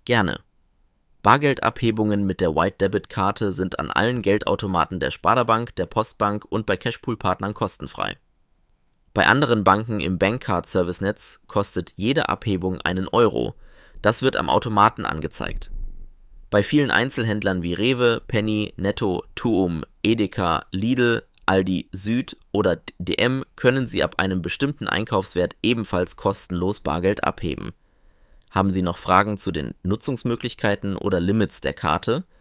Gerne. Bargeldabhebungen mit der White-Debit-Karte sind an allen Geldautomaten der Sparda-Bank, der Postbank und bei Cashpool-Partnern kostenfrei. Bei anderen Banken im Bankcard-Service-Netz kostet jede Abhebung einen Euro. Das wird am Automaten angezeigt. Bei vielen Einzelhändlern wie Rewe, Penny, Netto, Tuum, Edeka, Lidl, Aldi Süd oder DM können Sie ab einem bestimmten Einkaufswert ebenfalls kostenlos Bargeld abheben. Haben Sie noch Fragen zu den Nutzungsmöglichkeiten oder Limits der Karte?